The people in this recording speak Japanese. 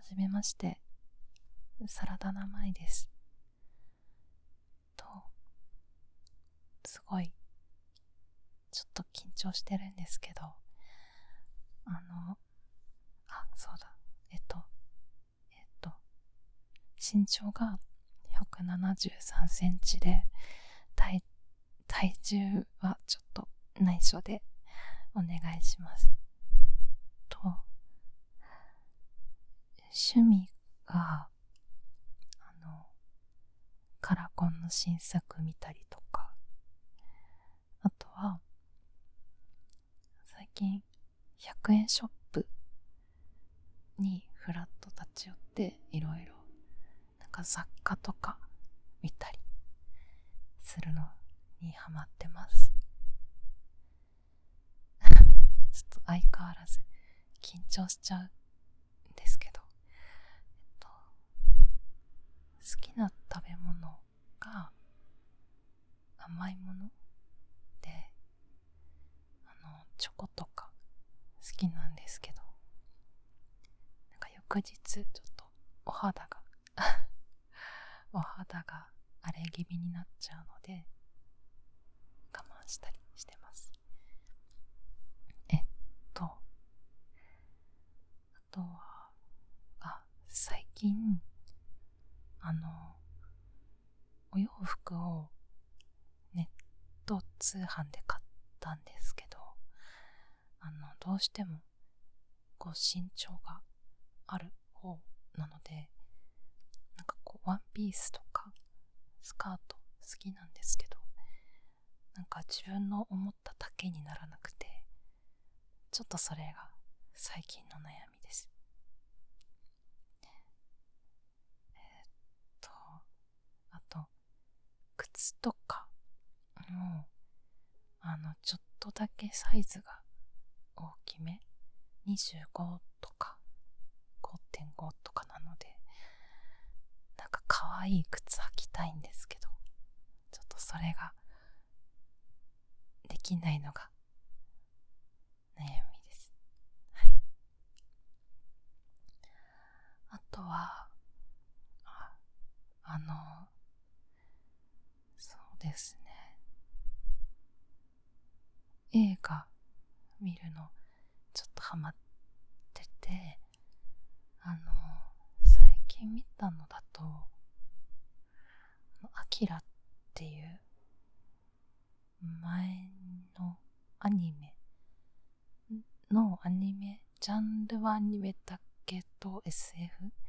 じめまして、サラダ名前です。すごい、ちょっと緊張してるんですけど、そうだ、身長が173センチで、体重はちょっと内緒でお願いします。趣味が、カラコンの新作見たりとか、あとは、最近、100円ショップにフラッと立ち寄っていろいろ雑貨とか見たりするのにハマってます。ちょっと相変わらず緊張しちゃうんですけど、好きな食べ物が甘いもので、チョコとか好きなんですけど、翌日ちょっとお肌が荒れ気味になっちゃうので我慢したりしてます。あとは最近お洋服をネット通販で買ったんですけど、どうしても身長がある方なので、ワンピースとかスカート好きなんですけど、自分の思った丈にならなくて、ちょっとそれが最近の悩みです。あと靴とかもちょっとだけサイズが大きめ、25とか 5.5 とかなので、可愛い靴履きたいんですけど、ちょっとそれができないのが悩みです。はい。あとはそうですね、映画見るのちょっとハマってて、最近見たのだとアキラっていう前のジャンルはアニメだけど SF